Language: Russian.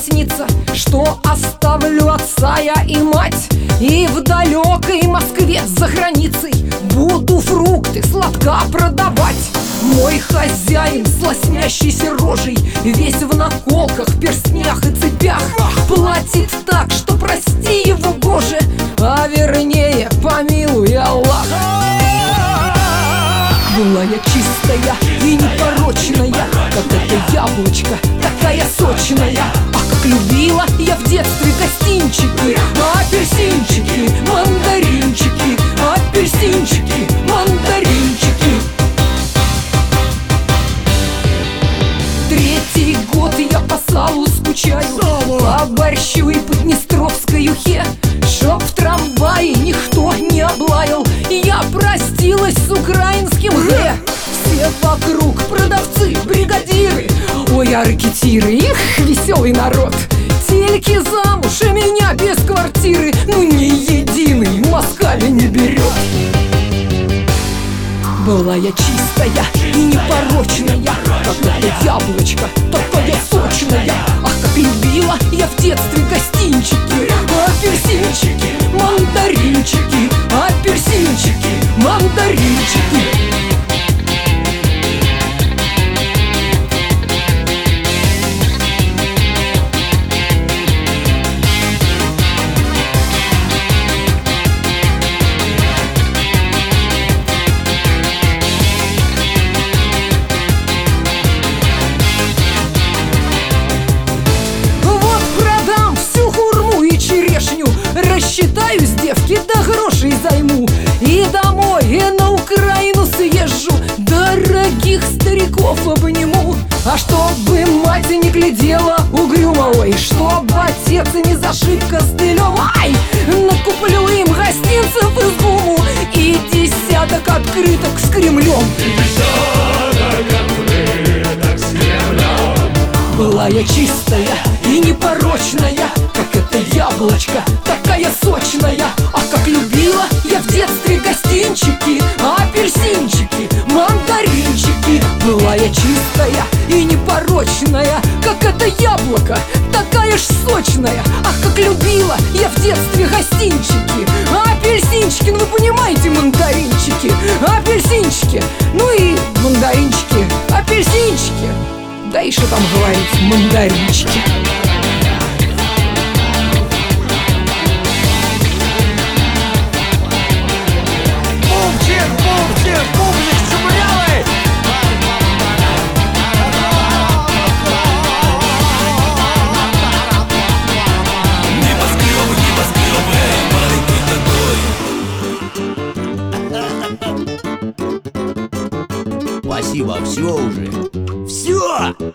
снится, что оставлю отца я и мать, и в далекой Москве за границей буду фрукты сладка продавать. Мой хозяин с лоснящейся рожей, весь в наколках, перстнях и цепях, платит так, что прости его, Боже, а вернее помилуй, Аллах. Была я чистая и непорочная, как это яблочко, такая сочная. Ах, как любила я в детстве гостинчики, апельсинчики, мандаринчики, апельсинчики, мандаринчики. Третий год я по салу скучаю, по борщу и Поднестровской ухе. Чтоб в трамвае никто не облаял, я простилась с украинским «г». Все вокруг продавцы, бригадиры, ой, а ракетиры, их веселый народ. Тельки замуж, и меня без квартиры, ну ни единый москаль не берет. Была я чистая и непорочная, как это яблочко, такая сочная. Ах, как любила я в детстве гостинчики, апельсинчики, мандаринчики, апельсинчики, мандаринчики. Рассчитаю с девки, да грошей займу, и домой, и на Украину съезжу, дорогих стариков обниму. А чтобы мать не глядела угрюмо, ой, чтоб отец не зашиб костылем, ай, накуплю им гостинцев из гуму и десяток открыток с Кремлем. Была я чистая и непорочная, как это яблочко, такая сочная. Ах, как любила я в детстве гостинчики, апельсинчики, мандаринчики. Была я чистая и непорочная, как это яблоко, такая ж сочная. Ах, как любила я в детстве гостинчики, апельсинчики, ну вы понимаете, мандаринчики, апельсинчики, ну и мандаринчики, апельсинчики. Да и что там говорить, мандаринчики. Бубчик, бубчик, бубчик шумлявый. Небоскребы, небоскребы, маленький такой. Спасибо, все уже. Все!